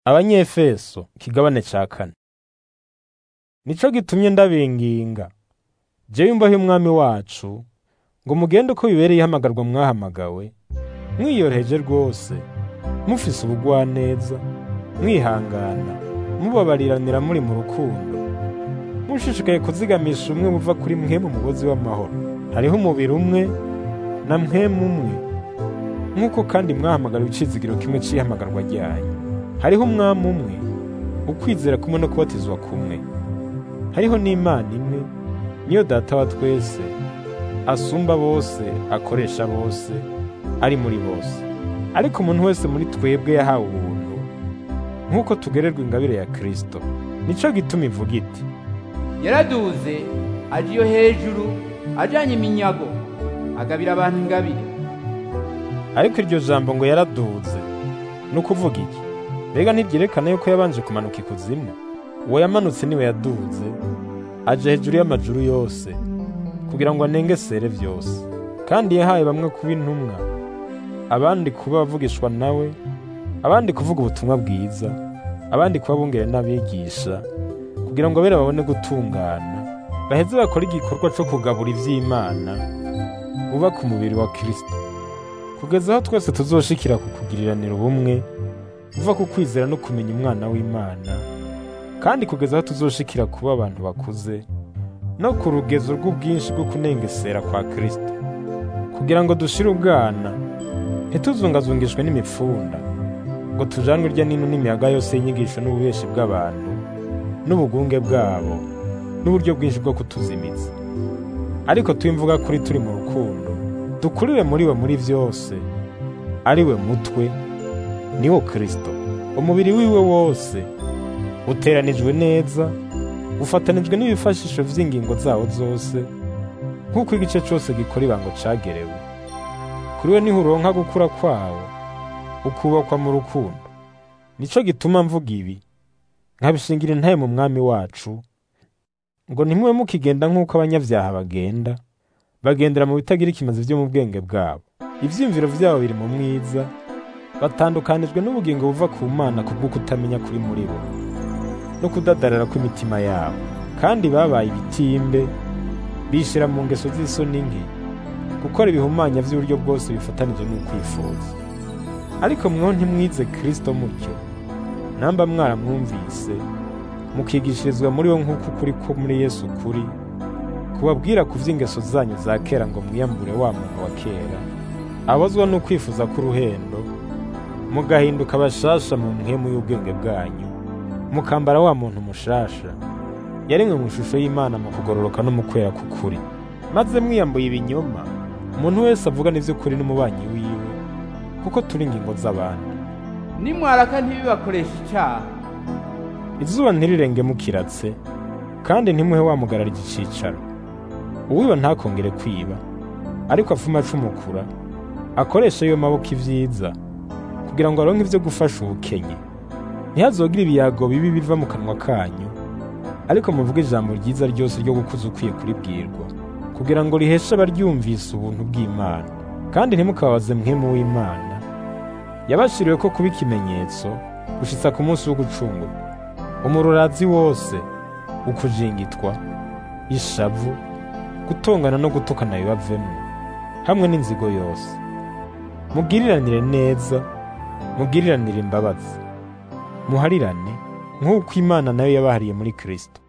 Abanyefeso ikigabane ca 4. Nico gitumye ndabinginga jewe imbohe y'umwami wacu ngo mugende uko bibereye ihamagarwa mwahamagawe, mwiyoroheje rwose, mufise ubugwaneza, mwihangana, mubabariranira muri mu rukundo, mushishikaye kuzigamisha umwe muva kuri mwe mu mugozi w'amahoro. Hariho umubiri umwe na mpwemu umwe, nk'uko kandi mwahamagariwe icizigiro kimwe c'ihamagarwa ryanyu. Hariho umwami umwe, ukwizera kumwe no kubatizwa kumwe. Hariho n'Imana imwe, niyo Data wa twese, asumba bose, akoresha bose, ari muri bose. Ariko umuntu wese muri twebwe yahawe ubuntu, nk'uko tugererwa ingabire ya Kristo. Nico gituma ivuga iti: yaraduze aje iyo hejuru, ajanye iminyago, agabira abantu ingabire. Ariko iryo jambo ngo yaraduze, ni ukuvuga iki? Mbega ntiryerekana yuko yabanje kumanuka ikuzimu? Uwo yamanutse niwe yaduze, aje hejuru y'amajuru yose, kugira ngo anengesere vyose. Kandi yahaye bamwe kuba intumwa, abandi kuba bavugishwa nawe, abandi kuvuga ubutumwa bwiza, abandi kuba bungere n'abigisha, kugira ngo abera babone gutungana, baheze bakora igikorwa co kugabura ivy'Imana, bubaka umubiri wa Kristo, kugeza aho twese tuzoshikira ku kugiriranira ubumwe buva ku kwizera no kumenya Umwana w'Imana, kandi kugeza aho tuzoshikira kuba abantu bakuze no ku rugezo rw'ubwinshi bwo kunengesera kwa Kristo, kugira ngo dushire ubwana, ntituzungazungishwe n'imipfunda, ngo tujanwe irya nino n'imiyaga yose y'inyigisho n'ububeshi bw'abantu n'ubugunge bwabo n'uburyo bwinshi bwo kutuzimiza. Ariko twimvuga kuri turi mu rukundo, dukurire muri we muri vyose, ari we mutwe, niwo Kristo. Umubiri wiwe wose uteranijwe neza, ufatanijwe n'ibifashisho vy'ingingo zawo zose, nk'uko igice cose gikora ibango cagerewe. Kuri we niho uronka gukura kwawo, ukubakwa mu rukundo. Nico gituma mvuga ibi, nkabishingira intahe mu mwami wacu, ngo ntimube mukigenda nk'uko abanyavyaha bagenda, bagendera mu bitagira ikimazi vyo mu bwenge bwabo. Ivyiyumviro vyabo biri mu mwiza, batandukanijwe n'ubugingo buva ku Mana kubwo kutamenya kuri muri bo no kudadarara kw'imitima yabo. Kandi babaye ibitimbe, bishira mu ngeso z'isoni nke, gukora ibihumanya vy'uburyo bwose bifatanije n'ukwifuza. Ariko mwo ntimwize Kristo mutyo, namba mwaramwumvise, mukigishirizwa muri wo nk'uko ukuri ko muri Yesu kuri, kubabwira ku vy'ingeso zanyu za kera ngo mwiyambure wa muntu wa kera, abozwa no kwifuza k'uruhendo, mugahinduka abashasha mu mpwemu y'ubwenge bwanyu, mukambara wa muntu mushasha, yaremwe mu ishusho y'Imana mu kugororoka no mu kwera k'ukuri. Maze mwiyambuye ibinyoma, umuntu wese avuga n'ivy'ukuri n'umubanyi wiwe, kuko turi ingingo z'abandi. Nimwaraka ntibibakoresha icaha, izuba ntirirenge mukiratse, kandi ntimuhe wamugarara igicicaro. Uwiba ntakongere kwiba, ariko afuma acumukura, akoresha iyo maboko ivyiza, kugira ngo aronke ivyo gufasha ubukenye. Ntihazogira ibiyago bibi biva mu kanwa kanyu, ariko muvuge ijambo ryiza ryose ryo gukuza ukwiye kuribwirwa, kugira ngo riheshe abaryumvise ubuntu bw'Imana. Kandi ntimukababaze mpwemu w'Imana, yabashiriwe ko kuba ikimenyetso gushitsa ku munsi wo gucungurwa. Umururazi wose, ukujingitwa, ishavu, gutongana no gutukana bibavemwo, hamwe n'inzigo yose. Mugiriranire neza, mugiriranire imbabazi, muharirane nk'uko Imana nayo yabahariye muri Kristo.